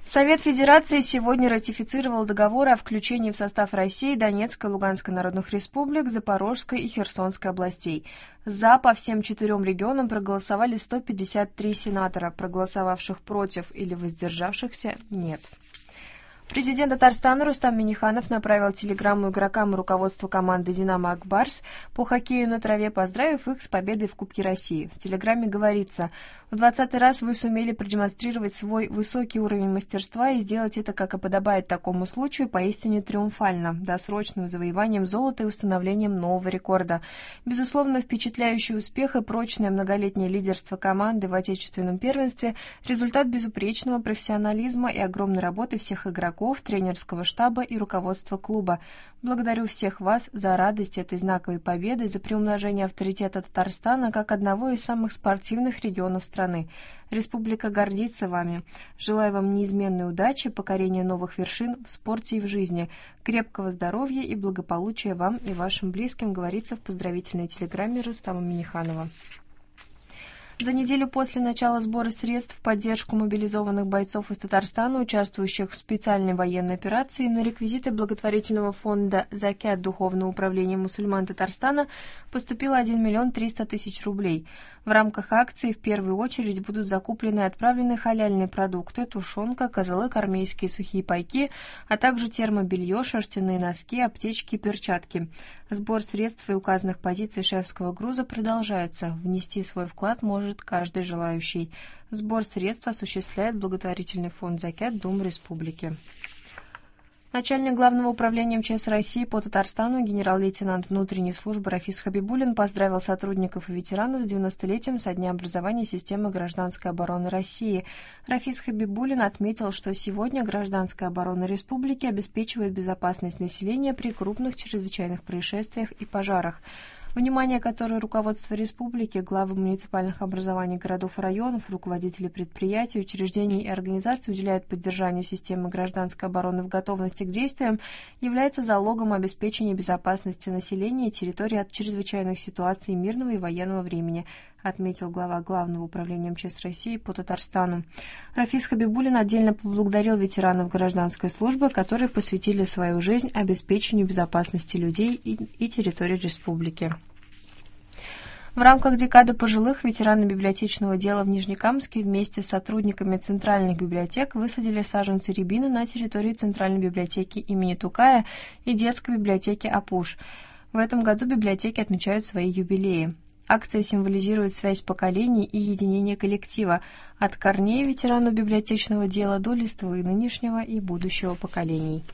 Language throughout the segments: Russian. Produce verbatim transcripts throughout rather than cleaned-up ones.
Совет Федерации сегодня ратифицировал договор о включении в состав России Донецкой и Луганской народных республик, Запорожской и Херсонской областей. За по всем четырем регионам проголосовали сто пятьдесят три сенатора, проголосовавших против или воздержавшихся нет. Президент Татарстана Рустам Минниханов направил телеграмму игрокам и руководству команды «Динамо Ак Барс» по хоккею на траве, поздравив их с победой в Кубке России. В телеграмме говорится: «В двадцатый раз вы сумели продемонстрировать свой высокий уровень мастерства и сделать это, как и подобает такому случаю, поистине триумфально, досрочным завоеванием золота и установлением нового рекорда. Безусловно, впечатляющий успех и прочное многолетнее лидерство команды в отечественном первенстве – результат безупречного профессионализма и огромной работы всех игроков, тренерского штаба и руководства клуба. Благодарю всех вас за радость этой знаковой победы, за приумножение авторитета Татарстана как одного из самых спортивных регионов страны. Республика гордится вами. Желаю вам неизменной удачи, покорения новых вершин в спорте и в жизни, крепкого здоровья и благополучия вам и вашим близким», говорится в поздравительной телеграмме Рустама Минниханова. За неделю после начала сбора средств в поддержку мобилизованных бойцов из Татарстана, участвующих в специальной военной операции, на реквизиты благотворительного фонда «Закят» Духовного управления мусульман Татарстана поступило один миллион триста тысяч рублей. В рамках акции в первую очередь будут закуплены и отправлены халяльные продукты, тушенка, козылык, армейские сухие пайки, а также термобелье, шерстяные носки, аптечки и перчатки. Сбор средств и указанных позиций шефского груза продолжается. Внести свой вклад может каждый желающий. Сбор средств осуществляет благотворительный фонд «Закят» Думы Республики. Начальник Главного управления МЧС России по Татарстану генерал-лейтенант внутренней службы Рафис Хабибуллин поздравил сотрудников и ветеранов с девяностолетием со дня образования системы гражданской обороны России. Рафис Хабибуллин отметил, что сегодня гражданская оборона республики обеспечивает безопасность населения при крупных чрезвычайных происшествиях и пожарах. Внимание, которое руководство республики, главы муниципальных образований городов и районов, руководители предприятий, учреждений и организаций уделяют поддержанию системы гражданской обороны в готовности к действиям, является залогом обеспечения безопасности населения и территории от чрезвычайных ситуаций мирного и военного времени, отметил глава Главного управления МЧС России по Татарстану. Рафис Хабибуллин отдельно поблагодарил ветеранов гражданской службы, которые посвятили свою жизнь обеспечению безопасности людей и, и территории республики. В рамках декады пожилых ветераны библиотечного дела в Нижнекамске вместе с сотрудниками центральных библиотек высадили саженцы рябины на территории Центральной библиотеки имени Тукая и детской библиотеки Апуш. В этом году библиотеки отмечают свои юбилеи. Акция символизирует связь поколений и единение коллектива от корней ветеранов библиотечного дела до листвы нынешнего и будущего поколений.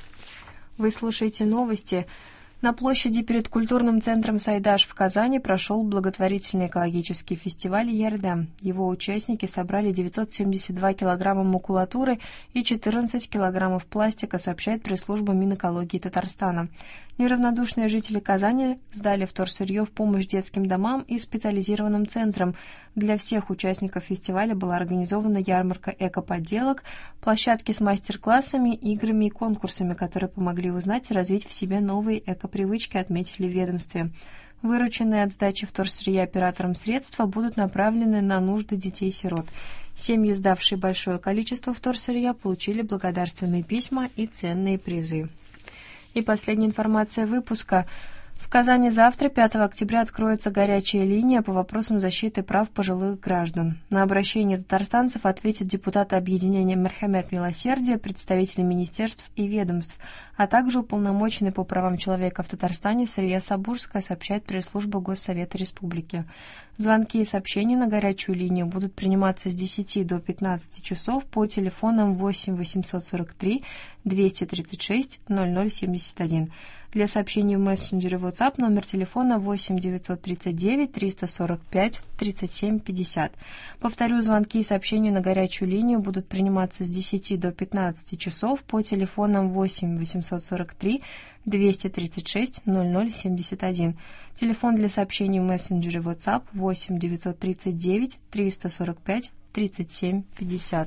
Вы слушаете новости. На площади перед культурным центром «Сайдаш» в Казани прошел благотворительный экологический фестиваль «Ярдам». Его участники собрали девятьсот семьдесят два килограмма макулатуры и четырнадцать килограммов пластика, сообщает пресс-служба Минэкологии Татарстана. Неравнодушные жители Казани сдали вторсырье в помощь детским домам и специализированным центрам. Для всех участников фестиваля была организована ярмарка эко-подделок, площадки с мастер-классами, играми и конкурсами, которые помогли узнать и развить в себе новые эко-привычки, отметили в ведомстве. Вырученные от сдачи вторсырья операторам средства будут направлены на нужды детей-сирот. Семьи, сдавшие большое количество вторсырья, получили благодарственные письма и ценные призы. И последняя информация выпуска. В Казани завтра, пятого октября, откроется горячая линия по вопросам защиты прав пожилых граждан. На обращение татарстанцев ответят депутаты объединения «Мерхамет Милосердия», представители министерств и ведомств, а также уполномоченный по правам человека в Татарстане Сария Сабурская, сообщает пресс-служба Госсовета Республики. Звонки и сообщения на горячую линию будут приниматься с десяти до пятнадцати часов по телефонам восемь восемьсот сорок три двести тридцать шесть ноль ноль семьдесят один. Для сообщений в мессенджере WhatsApp номер телефона восемь девятьсот тридцать девять триста сорок пять тридцать семь пятьдесят. Повторю, звонки и сообщения на горячую линию будут приниматься с десяти до пятнадцати часов по телефонам восемь восемьсот сорок три двести тридцать шесть ноль ноль семьдесят один. Телефон для сообщений в мессенджере WhatsApp восемь девятьсот тридцать девять триста сорок пять тридцать семь пятьдесят.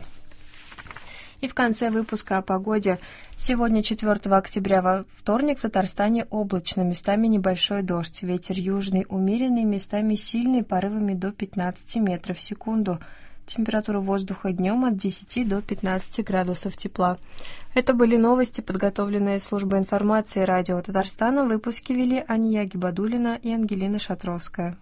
И в конце выпуска о погоде. Сегодня, четвёртого октября, во вторник, в Татарстане облачно, местами небольшой дождь. Ветер южный умеренный, местами сильный, порывами до пятнадцати метров в секунду. Температура воздуха днем от десяти до пятнадцати градусов тепла. Это были новости, подготовленные службой информации радио Татарстана. Выпуски вели Ания Гибадуллина и Ангелина Шатровская.